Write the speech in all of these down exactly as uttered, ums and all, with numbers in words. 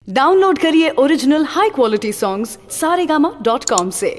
Download करिए original high quality songs Saregama dot com से।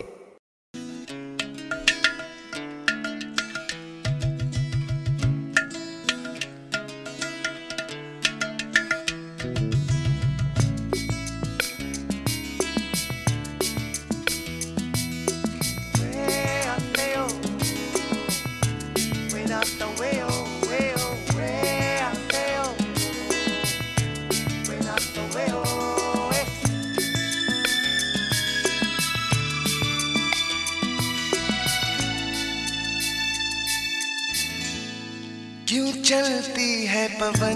क्यों चलती है पवन,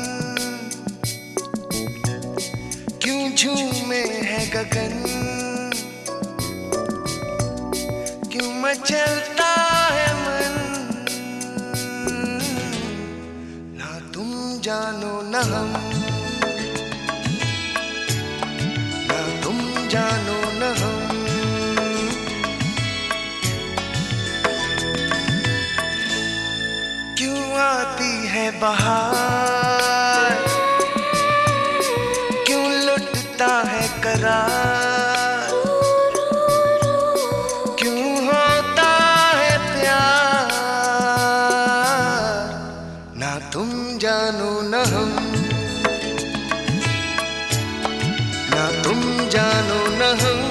क्यों झूमे है गगन, क्यों मचलता है मन, ना तुम जानो न हम, ना तुम जानो न हम। क्यों आती है बहार, क्यों लुटता है करार, क्यों होता है प्यार, ना तुम जानो न हम, ना तुम जानो न हम।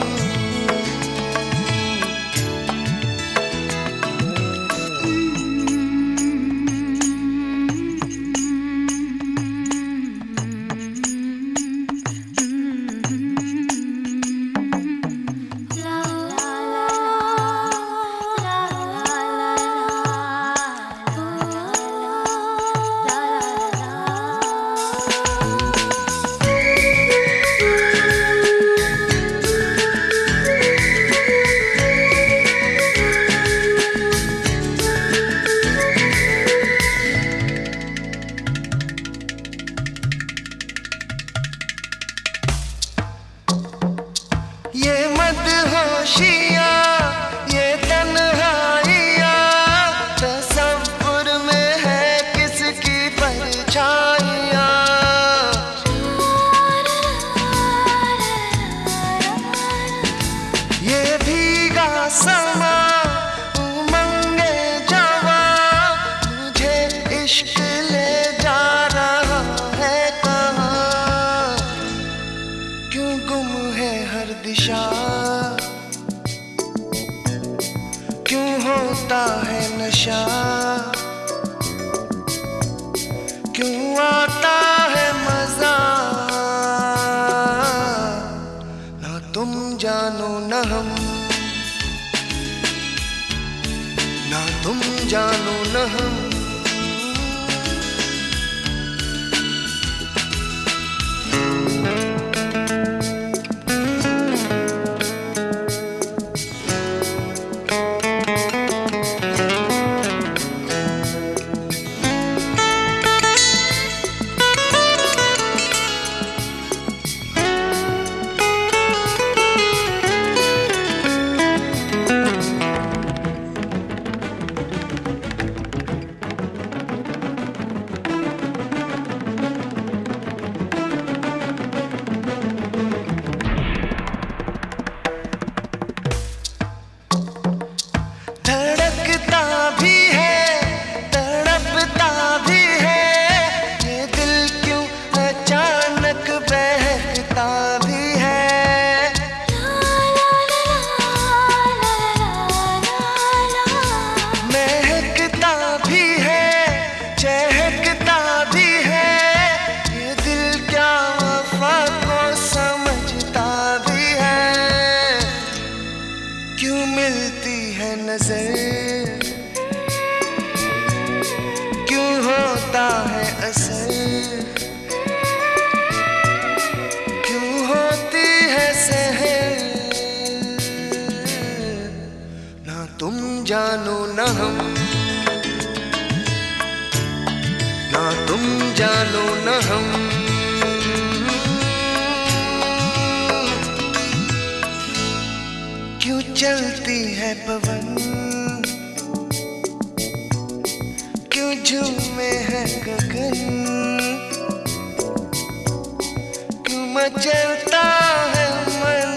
ये मदहोशियाँ, ये तन्हाइयाँ, तसव्वुर में है किसकी परछाइयाँ। ये भीगा समा, उमंगे जवां, मुझे इश्क ले जा रहा है कहाँ। क्यों गुम है हर दिशा, क्यों होता है नशा, क्यों आता है मजा, ना तुम जानो न हम, ना तुम जानो न हम। क्यों मिलती है नजर, क्यों होता है असर, क्यों होती है सहर, ना तुम जानो न हम, ना तुम जानो न हम। क्यों चलती है पवन, क्यों झूमे है गगन, क्यों मचलता है मन,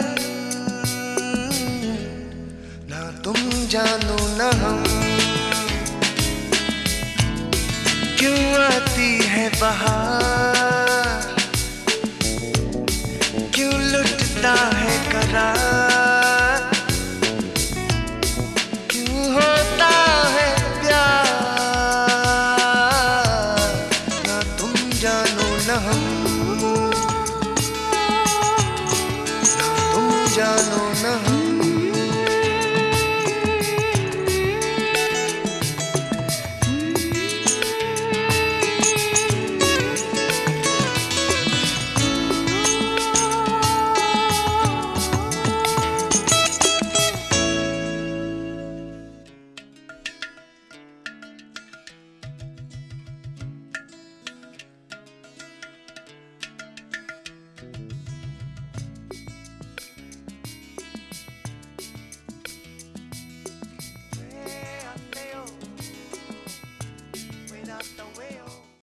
ना तुम जानो ना हम। क्यों आती है बहार, क्यों लुटता है करार,